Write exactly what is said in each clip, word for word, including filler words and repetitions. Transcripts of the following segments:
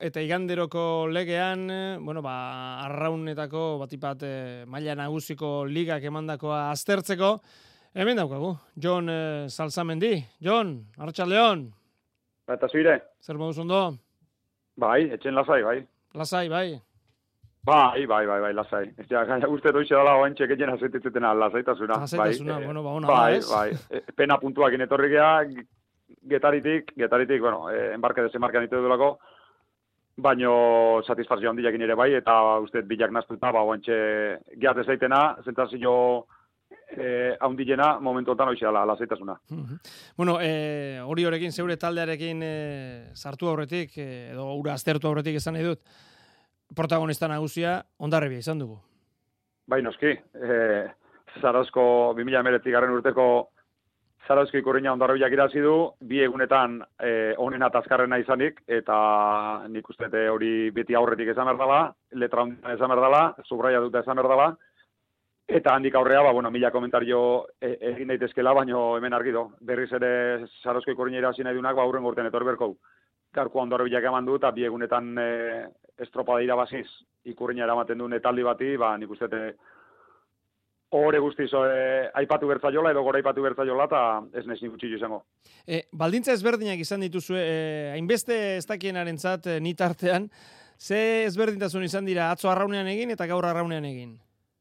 eta iganderoko legean, bueno, ba, arraunetako batipat e, maila nagusiko ligak emandakoa aztertzeko, hemen daukagu, Jon e, Salsamendi. Jon, Arratsaldeon. Eta zuire? Zer moduz ondo? Bai, etxen lasai, bai. Lasai, bai. Bai, bai, bai, bai, lasai. Ez ja, gaina uste doixe dala oain txeketien azeitetzetena lasaitasuna. Azeitasuna, bai, bueno, ba, ona bai, da, ez? Bai, bai. Pena puntuak inetorri gea, getaritik, getaritik, bueno, eh, embarke desembarkean ite dudulako, baino satisfazio handiakin ere bai, eta uste bilak naztuta, ba, oain txe gehat ezaitena, zentazio eh, haundilena, momentu honetan hoxe dala, lasaitasuna. Bueno, eh, hori horrekin, zeure taldearekin eh, sartu aurretik, eh, edo ura aztertu aurretik esan nahi dut, protagonista nagusia Hondarribia izan dugu. Bai, noski. Eh, Zarauzko bi mila hemeretzi garren urteko Zarauzko ikurriña Hondarribiak irazi du, bi egunetan eh, onena eta azkarrena izanik, eta nik uste hori beti aurretik esan behar dela, letra honditan esan behar dela, subraia dute esan behar dela, eta handik aurrea, ba, bueno, mila komentario e, egin daitezkela, baino hemen argi do. Berriz ere Zarauzko ikurriña irazi nahi dunak, ba, aurren gorten etor berkou. Gaurko Hondarribiak eman du, eta bi egunetan e, estropada irabaziz ikurriña eramaten duen etaldi bati, ba, nik uste Hore guztiz, eh, aipatu bertzaiola edo gora aipatu bertzaiola eta ez naiz nik utxillo izango. E, baldintza ezberdinak izan dituzue, e, hainbeste ez dakienaren zat, e, nit artean, ze ezberdintasun izan dira atzo arraunean egin eta gaur arraunean egin?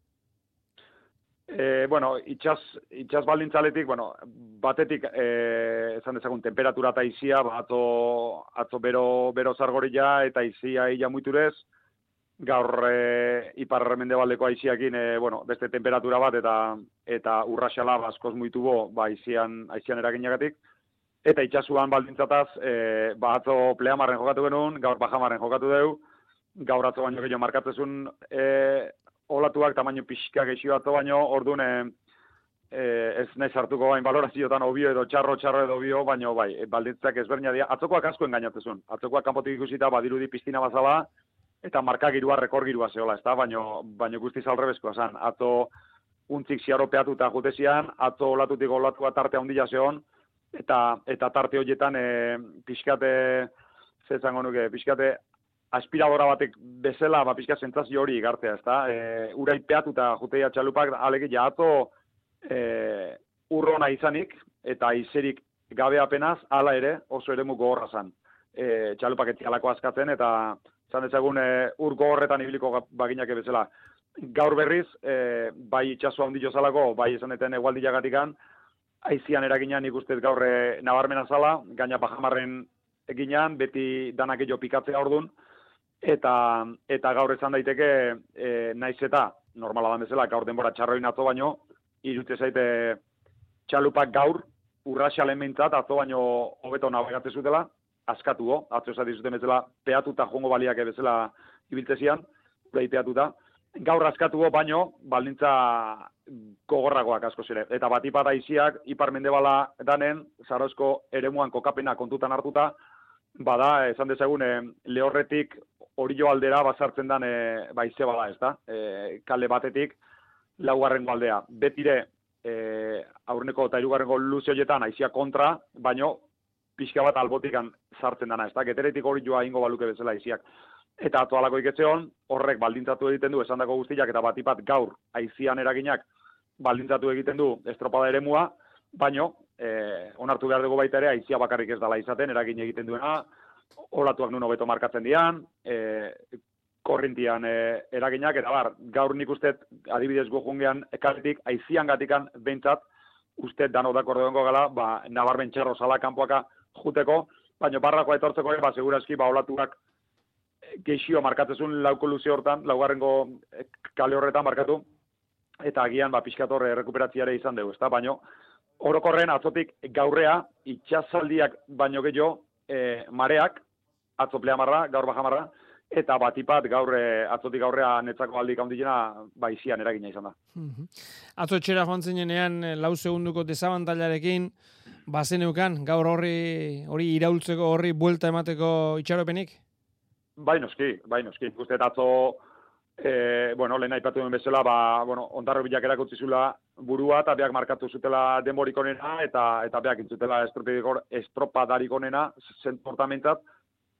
E, bueno, itxas, itxas baldintzaletik, bueno, batetik, e, esan dezagun, temperatura eta izia, ba, atzo, atzo bero, bero zargorila eta izia illa muiturez, gaur e, ipar mendebaldeko aiziakin, e, bueno, beste temperatura bat eta eta urraxala askoz muitu bo, ba, aizian, aizian eraginagatik. Eta itxasuan baldintzataz, e, ba, atzo pleamarren jokatu genuen, gaur bajamarren jokatu deu, gaur atzo baino gehiago markatzezun e, olatuak tamaino pixka gehiago atzo baino, orduan e, e, ez nahi sartuko bain baloraziotan obio edo txarro, txarro edo obio, baino bai, baldintzak ezberdina dira. Atzokoak asko engainatzezun, atzokoak kanpotik ikusita badirudi piztina bazala, eta markagirua, rekordgirua zehola, ez da, baino, baino guztiz alrebezkoa zan. Atzo untzik ziaropeatu eta jutezian, atzo olatutik olatua tarte handia zehon, eta, eta tarte horietan e, pixkate, zezango nuke, pixkate aspiradora batek bezala, ba, pixka sentzazio hori igartea, ez da. E, ura ipeatu eta juteia txalupak, alegia atzo e, urrona izanik, eta izerik gabe apenaz, hala ere, oso ere muko horra zan. E, txalupak etzialako askatzen, eta zan ezagun e, ur gogorretan ibiliko baginake bezala. Gaur berriz, e, bai itxasua handio zalako, bai esan eten egualdilagatikan, aizian eraginan ikustez gaur e, nabarmena zala, gaina pajamarren eginan, beti danak jo pikatzea ordun, eta, eta gaur esan daiteke, e, naiz eta, normala da bezala, gaur denbora txarroin atzo baino, irute zaite txalupak gaur, urraxalen mintzat, atzo baino hobeto nabegatze zutela, askatu go, atzo esati zuten bezala, peatuta jongo baliak bezala ibiltzezian, ura peatuta. Gaur askatu go, baino, baldintza gogorragoak asko zire. Eta batipat aiziak, ipar mendebala danen, Zarauzko eremuan kokapena kontutan hartuta, bada, esan dezagun, e, lehorretik orio aldera bazartzen dan e, baize bada, ez da? E, kale batetik, laugarrengo aldea. Betire, e, aurreneko eta hirugarrengo luze horietan aizia kontra, baino, pixka bat albotikan sartzen dana, ez da, geteretik hori joa ingo baluke bezala iziak. Eta atzo alako iketzeon, horrek baldintzatu egiten du, esandako guztiak, eta batipat gaur aizian eraginak baldintzatu egiten du estropada eremua, baino, eh, onartu behar dugu baita ere, aizia bakarrik ez dala izaten, eragin egiten duena, olatuak nun hobeto markatzen dian, eh, korrintian eh, eraginak, eta bar, gaur nik uste, adibidez gojungean ekarretik, aizian gatikan behintzat, uste dano da kordeongo gala, ba, nabarmen txerro zala kanpoaka juteko, baina barrakoa etortzeko, ba, segurazki, ba, olatuak geixio markatzezun lauko luze hortan, laugarrengo kale horretan markatu, eta agian, ba, pixkatorre rekuperatziare izan dugu, ezta? Baina, orokorren atzotik gaurrea, itxasaldiak baino gehiago, e, mareak, atzo pleamarra, gaur bajamarra, eta batipat gaur atzotik aurrea netzako aldik handiena baizian eragina izan da. Atzo etxera joan zinenean lau segunduko desabantailarekin bazeneukan gaur horri hori iraultzeko horri buelta emateko itxaropenik? Bai noski, bai noski. Uste atzo e, bueno, lehen aipatu duen bezala, ba, bueno, Hondarribiak erakutsi zula burua eta beak markatu zutela denborik onena eta eta beak intzutela estropadarik onena zenportamentzat.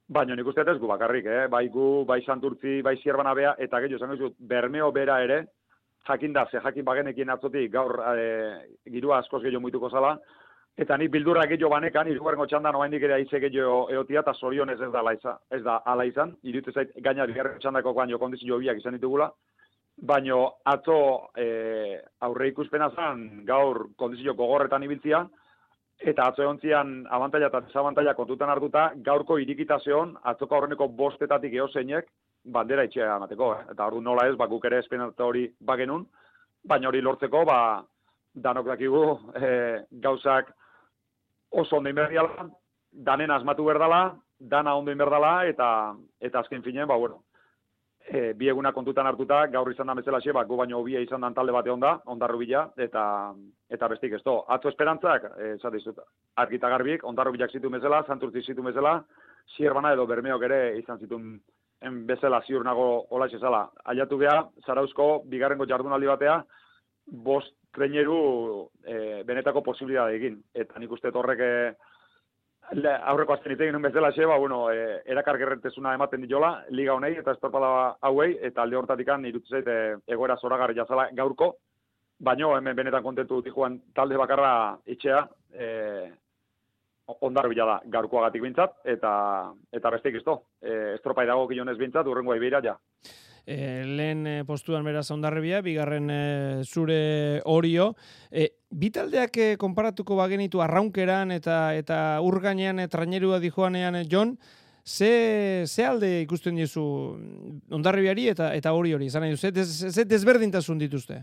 Baina nik uste ez gu bakarrik, eh? bai gu, bai Santurtzi, bai Zierbana bea, eta gehiago esango dizut, Bermeo bera ere, jakin da, ze jakin bagenekin atzotik gaur e, girua askoz gehiago muituko zala, eta nik bildurra gehiago banekan, irugarrengo txandan oraindik ere aize gehiago eotia, eta zorionez ez da ala izan, ez da ala izan, iruditu zait gaina bigarren txandako baino kondizio biak izan ditugula, baino atzo e, aurre ikuspena zan gaur kondizio gogorretan ibiltzia, eta atzo egontzian abantaila eta desabantaila kontutan hartuta, gaurko irikitazeon, atzoko aurreneko bostetatik eozeinek, bandera itxea emateko, eh? Eta ordu nola ez, ba, guk ere espenata hori bagenun, baina hori lortzeko, ba, danok dakigu, e, gauzak oso ondo inberdiala, danen asmatu berdala, dana ondo inberdala, eta, eta azken finen, ba, bueno, e, bi eguna kontutan hartuta, gaur izan da bezala xe, ba, gu baino bia izan dan talde bate onda, ondarru bila, eta, eta bestik ez to. Atzo esperantzak, esate izut, argita garbik, ondarru bilak zitu bezala, Santurtzi zitu bezala, Zierbana edo Bermeok ere izan zituen en bezala ziur nago hola esala. Aiatu geha, Zarauzko bigarrengo jardunaldi batea, bost treneru e, benetako posibilidade egin. Eta nik uste horrek e, aurreko azten itegin bezala xe, ba, bueno, e, erakargerretezuna ematen diola, liga honei eta estorpada hauei, eta alde hortatikan irutu zait e, egoera zoragarri jazala gaurko, baino hemen benetan kontentu Tijuan talde bakarra itxea, e, Ondarru bila da, gaurkoagatik bintzat, eta eta bestik izto. E, estropai dago gilonez bintzat, urrengoa ibeira, ja. E, lehen e, postuan beraz Ondarribia, bigarren e, zure Orio. E, bi taldeak e, konparatuko bagenitu arraunkeran eta eta urgainean e, trainerua dijoanean e, Jon, ze, ze alde ikusten dizu Ondarribiari eta eta Oriori? Izan nahi du, ze, des, ze desberdintasun dituzte?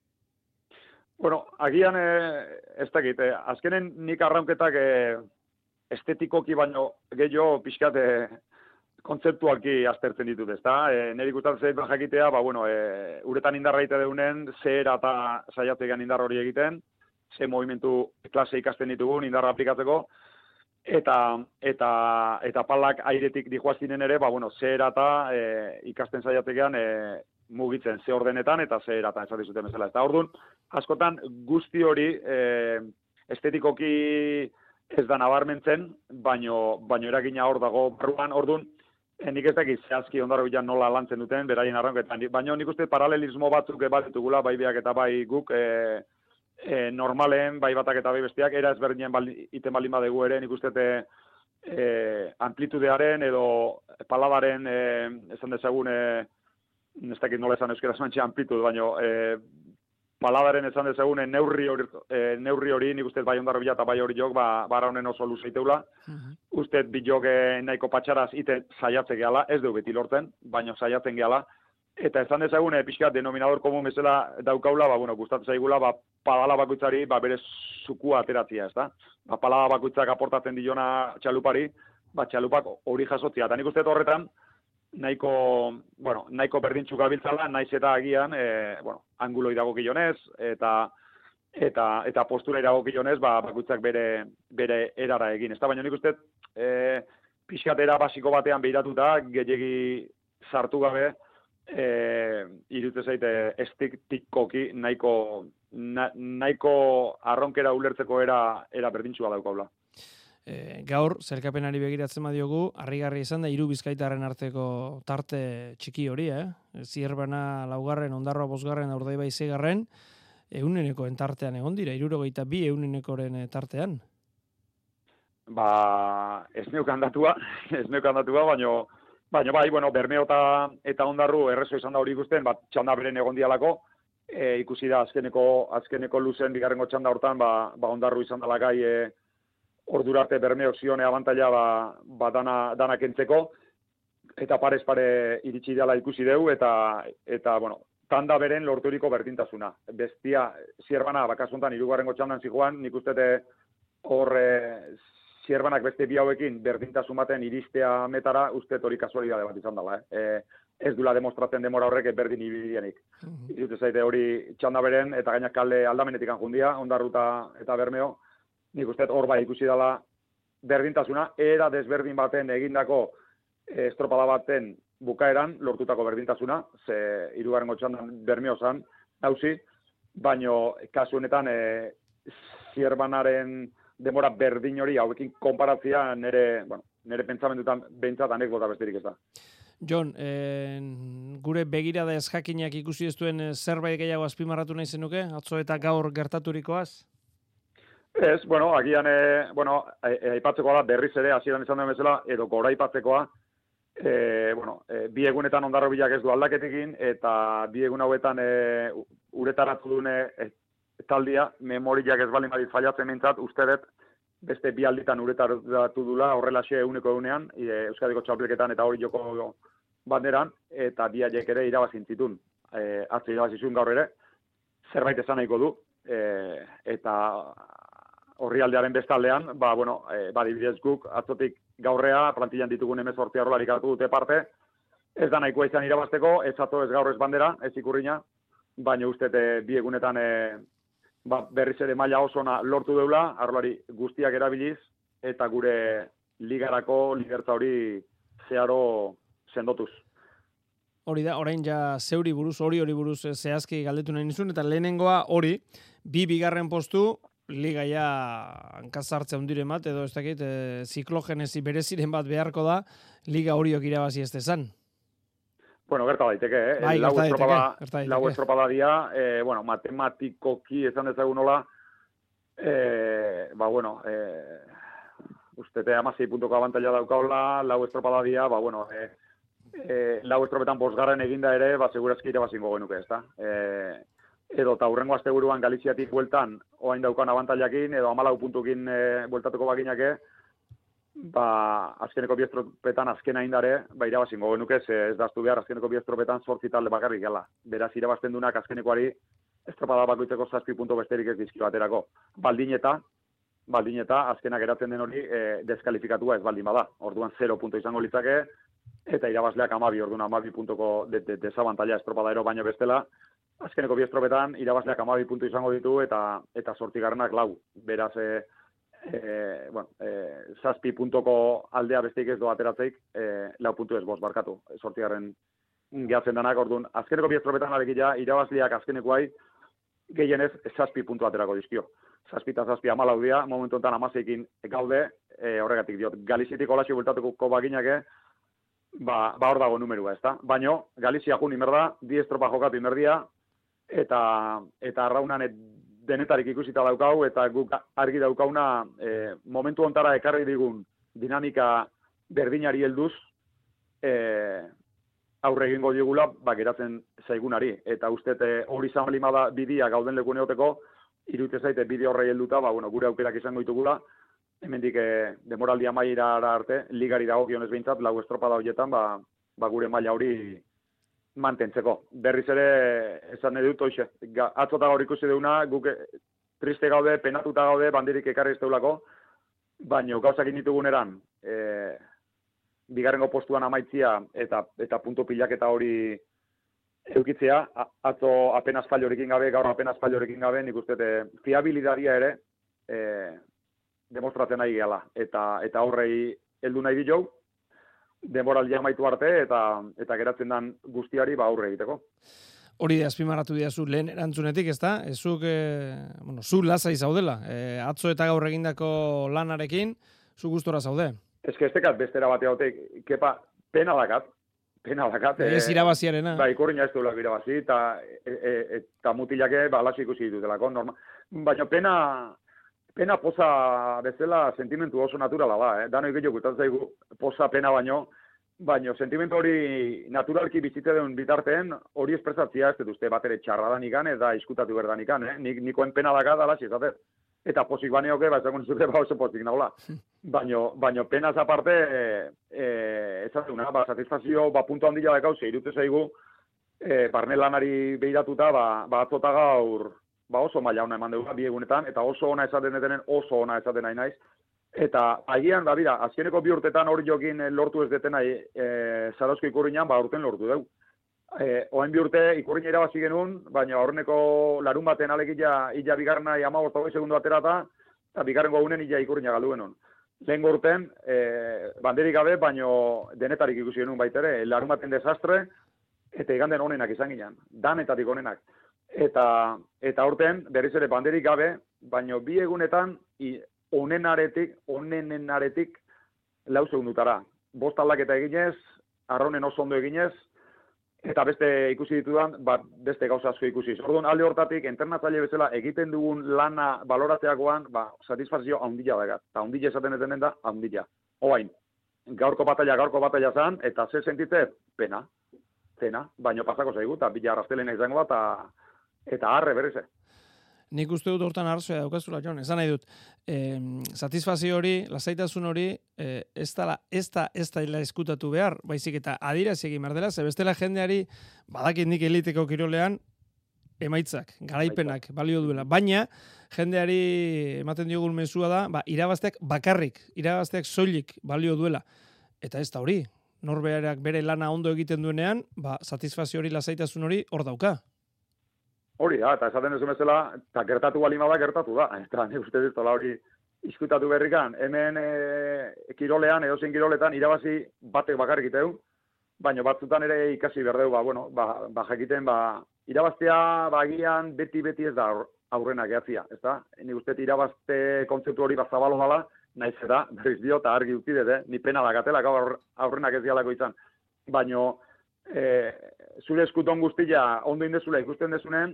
Bueno, agian eh, ez dakit, eh, azkenen nik arraunketak eh, estetikoki baino gehiago pixkat eh, kontzeptualki aztertzen ditut, ezta? Eh, neri gustatzen zait jakitea, ba, bueno, eh, uretan indarra egite deunen, zer eta saiatzean indar hori egiten, ze movimentu klase ikasten ditugun indarra aplikatzeko, eta eta eta palak airetik dijoazinen ere, ba, bueno, zer eta eh, ikasten saiatzean eh, mugitzen ze ordenetan eta ze eratan esan dizuten bezala. Eta orduan, askotan guzti hori e, estetikoki ez da nabarmentzen, baino, baino eragina hor dago barruan, orduan, e, nik ez dakit zehazki Ondarru bilan nola lantzen duten, beraien arraunketan. Baina nik uste paralelismo batzuk bat ditugula, bai biak eta bai guk, e, e, normalen, bai batak eta bai bestiak, era ezberdinen bali, iten baldin badegu ere, nik uste e, amplitudearen edo palabaren, e, esan dezagun, e, ez dakit nola esan euskera zantxe amplitud, baina e, paladaren esan dezagun neurri hori, e, neurri hori nik uste bai Ondarru bila eta bai hori jok, ba, bara honen oso luzeiteula. Uh-huh. Uste bi jok e, nahiko patxaraz ite saiatze gehala, ez du beti lorten, baina saiatzen gehala. Eta esan dezagun, e, pixka denominador komun bezala daukaula, ba, bueno, gustatzen zaigula, ba, palala bakutzari, ba, bere zukua ateratzia, ez da? Ba, palala bakutzak aportatzen diona txalupari, ba, txalupak hori jasotzia. Eta nik uste horretan, nahiko, bueno, nahiko berdintxuk abiltzala, naiz eta agian, e, bueno, anguloi dago gilonez, eta, eta, eta postura irago gilonez, ba, bakutzak bere, bere erara egin. Ez da, baina nik uste, e, pixkatera basiko batean behiratuta, gehiagi sartu gabe, e, irutze zaite estetikoki nahiko, na, nahiko arronkera ulertzeko era, era berdintxua daukaula. E, gaur, zerkapenari begiratzen badiogu, harrigarri izan da, hiru bizkaitarren arteko tarte txiki hori, eh? Zierbana laugarren, Ondarroa bosgarren, Urdaibai seigarren, euneneko entartean egon dira, hirurogeita bi eunenekoren tartean. Ba, ez neukan datua, ez neukan datua, baino, baino bai, bueno, Bermeo eta, eta Ondarru errezo izan da hori ikusten, bat txanda beren egon dialako, e, ikusi da azkeneko, azkeneko luzen bigarrengo txanda hortan, ba, ba Ondarru izan dela gai, e, ordurarte Bermeok zione abantaila ba, ba dana, dana kentzeko, eta parez pare iritsi dela ikusi deu, eta, eta bueno, tanda beren lorturiko berdintasuna. Bestia, Zierbana, bakasuntan, hirugarrengo txandan zijoan, nik ustete hor e, Zierbanak beste bi hauekin berdintasun baten iristea metara, uste hori kasualidade bat izan dela. Eh? E, ez dula demostratzen demora horrek berdin ibidianik. Mm-hmm. Irute zaite hori txanda beren, eta gainak kalde aldamenetik anjundia, Ondarru eta Bermeo, nik uste hor bai ikusi dela berdintasuna, era desberdin baten egindako estropada baten bukaeran lortutako berdintasuna, ze hirugarrengo txandan Bermeo zan, hauzi, baino kasu honetan e, Zierbanaren demora berdin hori hauekin konparatzea nire, bueno, nire pentsamendutan behintzat anekdota besterik ez da. Jon, eh, gure begirada ez jakinak ikusi ez duen zerbait gehiago azpimarratu nahi zenuke, atzo eta gaur gertaturikoaz? Ez, bueno, agian, e, bueno, aipatzeko da berriz ere, hasieran izan duen bezala, edo gora aipatzekoa, e, bueno, e, bi egunetan Ondarro Bilak ez du aldaketekin, eta bi egun hauetan e, uretaratu dune e, taldia, memoriak ez baldin badit fallatzen mintzat, uste dut, beste bi alditan uretaratu dula, horrelaxe eguneko egunean, e, Euskadiko txapelketan eta hori joko banderan, eta bi haiek ere irabazintzitun, e, atzo irabazizun gaur ere, zerbait esan nahiko du, e, eta horri aldearen bestaldean, ba, bueno, e, badibidez guk, atzotik gaurrea, plantillan ditugun hemezortzi arrolarik hartu dute parte, ez da nahikoa izan irabazteko, ez atzo ez gaur ez bandera, ez ikurrina, baina uste bi egunetan e, ba, berriz ere maila oso ona lortu deula, arrolari guztiak erabiliz, eta gure ligarako lidertza hori zeharo sendotuz. Hori da, orain ja zeuri buruz, hori hori buruz zehazki galdetu nahi nizun, eta lehenengoa hori, bi bigarren postu, liga ja hankazartze hundiren bat, edo ez dakit, e, ziklogenesi bereziren bat beharko da, liga horiok irabazi ez dezan. Bueno, gerta daiteke, eh? Bai, lau gerta daiteke, estropada, gerta daiteke. Lau estropada dia, eh, bueno, matematikoki esan dezagun nola, eh, ba, bueno, eh, ustete amasei puntoko abantaila daukaula, lau estropada dia, ba, bueno, eh, eh, lau estropetan bosgarren eginda ere, ba, segurazki irabazingo genuke, ez da? Eh, edo eta hurrengo asteburuan Galiziatik bueltan oain daukan abantailakin, edo amalau puntukin e, bueltatuko baginake, ba, azkeneko bi estropetan azkena indare, ba, irabazingo genuke, ze ez daztu behar, azkeneko bi estropetan zortzi talde bakarrik gala. Beraz, irabazten dunak azkenekoari estropada bakoitzeko zazpi puntu besterik ez dizkio baterako. Baldin eta, baldin eta, azkenak eratzen den hori e, deskalifikatua ez baldin bada. Orduan zero punto izango litzake, eta irabazleak amabi, orduan amabi puntuko de, de, desabantaila estropada ero baino bestela, azkeneko bi estropetan irabazleak amabi puntu izango ditu eta eta zortzigarrenak lau. Beraz, e, e, bueno, e, zazpi puntoko aldea besteik ez do ateratzeik, e, lau puntu ez bost barkatu. Zortzigarren gehatzen danak, orduan, azkeneko bi estropetan alekia irabazleak azkenekoai gehienez zazpi puntu aterako dizkio. Zazpi eta zazpi amalau dia, momentu enten amaseikin gaude, e, horregatik diot, Galiziatik olaxi bultatuko baginake, ba, ba hor dago numerua, ez da? Baina, Galizia jun imerda, di estropa jokatu imerdia, eta eta arraunan denetarik ikusita daukau, eta guk argi daukauna e, momentu ontara ekarri digun dinamika berdinari helduz e, aurre egingo digula, ba, geratzen zaigunari. Eta uste hori izan balimada bidia gauden leku neoteko, irute zaite bide horrei helduta, ba, bueno, gure aukerak izango ditugula, hemendik e, demoraldi amaiera arte, ligari dagokionez behintzat, lau estropada horietan, ba, ba gure maila hori mantentzeko. Berriz ere, esan nahi dut, hoxe, atzota gaur ikusi deuna, guk triste gaude, penatuta gaude, bandirik ekarri ez deulako, baina gauzak dituguneran, e, bigarrengo postuan amaitzia eta eta puntu pilaketa hori eukitzea, atzo apenas fallorekin gabe, gaur apenas fallorekin gabe, nik uste fiabilidadia ere e, demostratzen nahi gehala, eta, eta horrei heldu nahi ditu, denboraldia amaitu arte eta eta geratzen dan guztiari ba aurre egiteko. Hori da azpimarratu diazu lehen erantzunetik, ezta? Ezuk eh, bueno, zu lasai zaudela. Eh, atzo eta gaur egindako lanarekin zu gustora zaude. Eske estekat bestera bateotek kepa pena dakat. Pena dakat. Ez eh, irabaziarena. Bai, ikurriña ez duela irabazi eta e, e, eta mutilake ba lasai ikusi ditutelako, normal. Baina pena Pena poza bezala sentimentu oso naturala da, eh? Dano ikillo gustatzen zaigu poza pena baino, baino sentimentu hori naturalki bizitze den bitarteen hori espresatzia ez dut uste bat ere txarra da nikan eta iskutatu berda nikan, eh? Nik, nikoen pena daka dala xizatez. Eta pozik baneoke, ba, ezagun zute ba oso pozik naula. Baino, baino penaz aparte, e, e, ezatuna, ba, satisfazio, ba, puntu handila dakau, zeirute zaigu, e, barne lanari behiratuta, ba, ba atzota gaur, ba oso maila ona eman dugu bi egunetan, eta oso ona esaten detenen oso ona esaten nahi naiz. Eta agian, ba, bira, azkeneko bi urtetan hori jokin lortu ez detena e, Zarauzko ikurriñan, ba, urten lortu dugu. E, oain bi urte ikurriña irabazi genuen, baina horreneko larun baten alegia illa bigarna amabost hogei segundu aterata, eta bigarrengo gunen illa ikurriña galdu genuen. Lehen urten, e, banderik gabe, baino denetarik ikusi genuen baitere, larun baten desastre, eta iganden onenak izan ginen, danetatik onenak. Eta eta urten berriz ere banderik gabe, baino bi egunetan onenaretik, onenenaretik lau segundutara. Bost aldaketa eginez, arraunen oso ondo eginez, eta beste ikusi ditudan, ba, beste gauza asko ikusi. Orduan, alde hortatik, entrenatzaile bezala egiten dugun lana baloratzeakoan, ba, satisfazio handia da, eta handia esaten etenen da, handia. Oain, gaurko batalla, gaurko batalla zan, eta ze sentitze, pena, pena, baino pasako zaigu, eta bila arrastelena izango da, eta, eta arre berrize. Nik uste dut hortan arrazoia daukazula, Jon, esan nahi dut, eh, satisfazio hori, lasaitasun hori, eh, ez da ez da ez da eskutatu behar, baizik eta adierazi egin behar dela, ze bestela jendeari, badakit nik eliteko kirolean, emaitzak, garaipenak balio duela, baina jendeari ematen diogun mezua da, ba, irabazteak bakarrik, irabazteak soilik balio duela, eta ez da hori, norberak bere lana ondo egiten duenean, ba, satisfazio hori, lasaitasun hori, hor dauka. Hori da, eta esaten ez bezala, eta gertatu balima da, gertatu da. Eta nik uste dut, hori izkutatu berrikan. Hemen e, kirolean, edozein kiroletan, irabazi batek bakarrik iteu, baina batzutan ere ikasi berdeu, ba, bueno, ba, ba jakiten, ba, irabaztea, ba, agian beti-beti ez da aurrena gehatzia, ez da? Nik uste irabazte kontzeptu hori bazabalo dala, naiz eta, berriz dio, eta argi utzi dut, eh? Ni pena da gatela, gaur aurrenak ez dialako izan. Baina, e, zure eskuton guztia ondo indezula ikusten dezunen,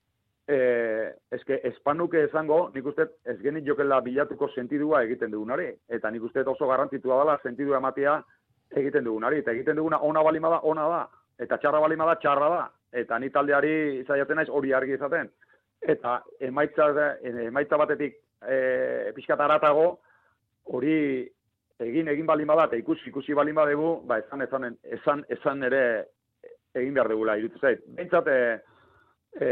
Eh, eske espanuke esango, nik uste ez genik jokela bilatuko sentidua egiten dugunari, eta nik uste oso garrantzitsua dela sentidua ematea egiten dugunari, eta egiten duguna ona balima da, ona da, eta txarra balima da, txarra da, eta ni taldeari izaiaten naiz hori argi izaten, eta emaitza, emaitza batetik e, pixkat aratago, hori egin egin balima da, eta ikusi ikusi balima dugu, ba esan, esan, esan, esan ere egin behar dugula, irutu zait. Bentsat, e, e,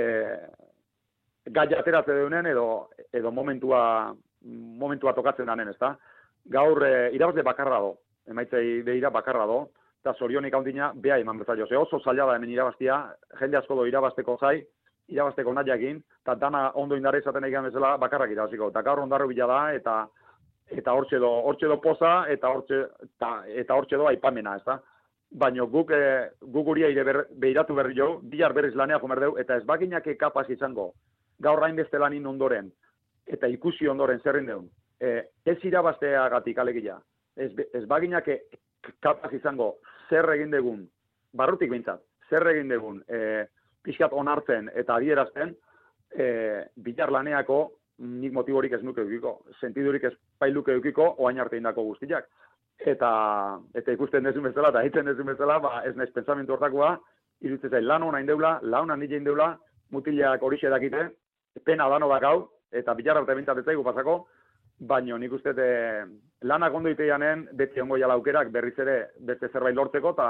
gai ateratze deunen edo edo momentua momentua tokatzen danen, ezta? Gaur e, irabazle bakarra do. Emaitzei beira bakarra do, eta sorionik handina bea eman bezaio. Ze oso zaila da hemen irabaztia, jende asko do irabazteko zai, irabazteko nahiakin, eta dana ondo indarra izaten egin bezala bakarrak irabaziko. Eta gaur ondarro bila da, eta eta hortxe do, hortxe do poza, eta hortxe eta, eta hortxe do aipamena, ezta? Baina guk e, guk guria ire ber, behiratu berri jo, bihar berriz lanea jomerdeu, eta ez baginak kapaz izango, gaur hainbeste lanin ondoren, eta ikusi ondoren zerrin deun, e, ez irabazteagatik alegia, ez, ez baginak kapaz izango zer egin degun, barrutik bintzat, zer egin degun, e, pixkat onartzen eta adierazten, e, bilar laneako nik motiborik ez nuke eukiko, sentidurik ez pailuke eukiko, oain arte indako guztiak. Eta, eta ikusten dezun bezala, eta hitzen dezun bezala, ba, ez naiz pensamentu hortakoa, irutzen zain, lan hona indeula, lan hona nile indeula, mutilak horixe dakite, pena dano dakau, eta bilar arte bintzatetzaigu pasako, baino nik uste te, lanak ondo iteianen, beti ongo jala aukerak berriz ere beste zerbait lortzeko, eta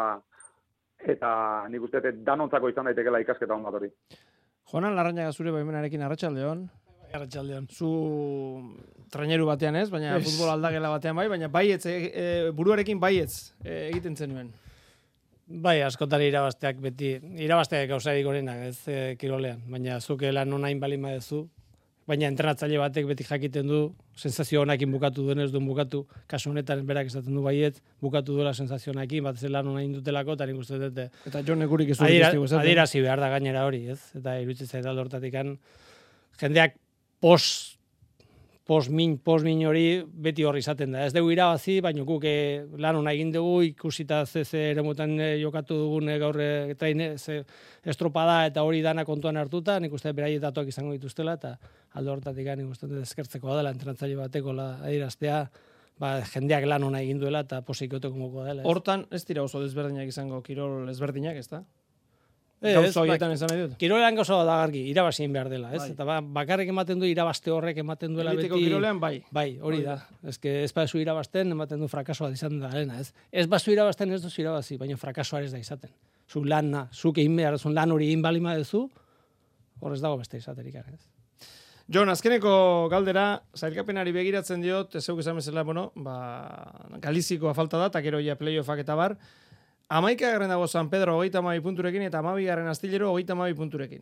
eta nik uste te danontzako izan daitekela ikasketa hon bat hori. Jonan Larrañaga zure baimenarekin arratsaldeon. Arratsaldeon. Zu traineru batean ez, baina es. Futbol aldagela batean bai, baina baietz, e, e, buruarekin baietz e, egiten zenuen. Bai, askotari irabazteak beti, irabazteak gauzarik gorenak ez e, kirolean, baina zuke lan onain balin badezu, baina entrenatzaile batek beti jakiten du, sensazio honakin bukatu duen ez duen bukatu, kasu honetan berak esaten du baiet, bukatu duela sensazio honakin, bat ez lan onain dutelako, eta nik uste dute. Eta jo negurik ez du adira, adirazi behar da gainera hori, ez? Eta iruditzen zaita hortatikan, jendeak pos pos min, pos min hori beti horri izaten da. Ez dugu irabazi, baina guk lan hona egin dugu, ikusita ze ze eremutan jokatu dugun gaur traine, ze estropada eta hori dana kontuan hartuta, nik uste beraietatuak izango dituztela, eta alde hortatik nik uste eskertzeko dela, entrenatzaile bateko adiraztea, ba, jendeak lan hona egin duela, eta posik oteko dela. Hortan, ez dira oso desberdinak izango, kirol ezberdinak, ez da? Gauza horietan esan nahi dut. Kirolean gauza da gargi, irabazien behar dela, ez? Bai. Eta ba, bakarrik ematen du irabazte horrek ematen duela eliteko beti. Kirolean bai. Bai, hori da. Ez que ez bazu irabazten ematen du frakasoa izan da lena, ez? Ez bazu irabazten ez duzu irabazi, baina frakasoa ez da izaten. Zu lana, zuk egin behar, zun lan hori egin balima duzu, hor ez dago beste izaterik, ez? Jon, azkeneko galdera, zailkapenari begiratzen diot, ez zeuk esan bezala, bueno, ba, Galizikoa falta da, takero ja playoffak eta bar, Amaika garren dago San Pedro hogeita hamabi punturekin eta hamabi garren Astillero hogeita hamabi punturekin.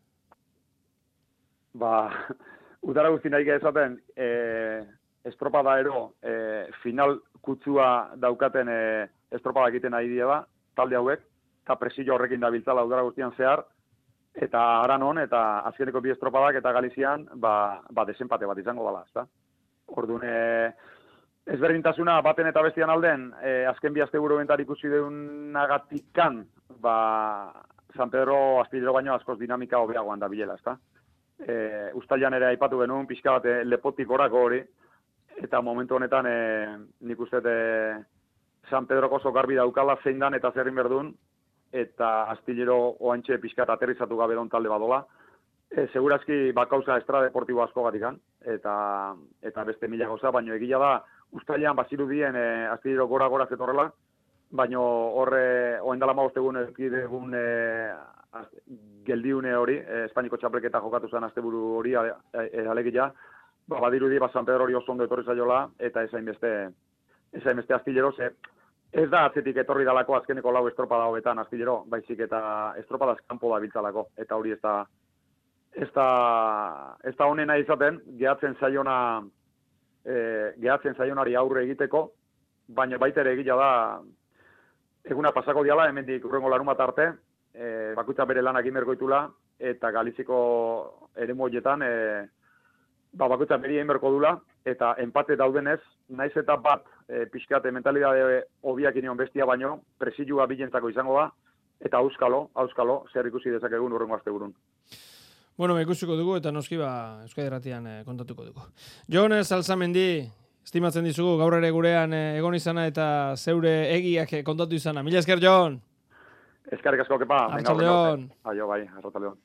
Ba, udara guzti nahi esaten, e, estropada ero, e, final kutsua daukaten e, estropada egiten nahi dira da, talde hauek, eta presio horrekin da biltzala udara guztian zehar, eta Aranon, eta azkeneko bi estropadak eta Galizian, ba, ba desenpate bat izango dela, ezta? Orduan, e, ezberdintasuna baten eta bestian alden, e, azken bi asteburu bentar ikusi deunagatikan, ba, San Pedro Astillero baino askoz dinamika hobeagoan da bilela, ezta? E, Uztailan ere aipatu genuen, pixka bat lepotik gorako hori, eta momentu honetan e, nik uste e, San Pedroko oso garbi daukala zein dan eta zerrin berdun, eta Astillero oantxe pixka eta aterrizatu gabe don talde badola. E, segurazki bakauza estra deportibo asko gatikan, eta, eta beste mila goza, baino egila da, Uztailan bazirudien e, Astillero gora-gora zetorrela, baino horre, oen dala maostegun egidegun e, geldiune hori, e, Espainiko txapleketa jokatu zen asteburu hori e, e, alegia, ba, badirudi ba, San Pedro hori oso ondo etorri zaiola, eta ezain beste, ezain beste Astillero, ze ez da atzetik etorri dalako azkeneko lau estropada hobetan Astillero, baizik eta estropadaz kanpo da biltzalako, eta hori ez da, ez da, ez da honena izaten, gehatzen zaiona, e, gehatzen zaionari aurre egiteko, baina baita ere egila da, eguna pasako diala, hemendik urrengo larumat arte, e, bakoitza bere lanak inbergoitula, eta Galiziko eremu horietan, e, ba, bakoitza beri inberko dula, eta empate daudenez, naiz eta bat e, pixkate mentalidade hobiak inion bestia baino, presilua bilentzako izango da, eta auskalo, auskalo, zer ikusi dezakegun urrengo asteburun. Bueno, ikusiko dugu, eta noski ba, Euskadi Irratian eh, kontatuko dugu. Jon Salsamendi, estimatzen dizugu gaur ere gurean egon izana eta zeure egiak kontatu izana. Mila esker, Jon! Eskerrik asko, kepa. Arratsaldeon. Aio, bai, arratsaldeon.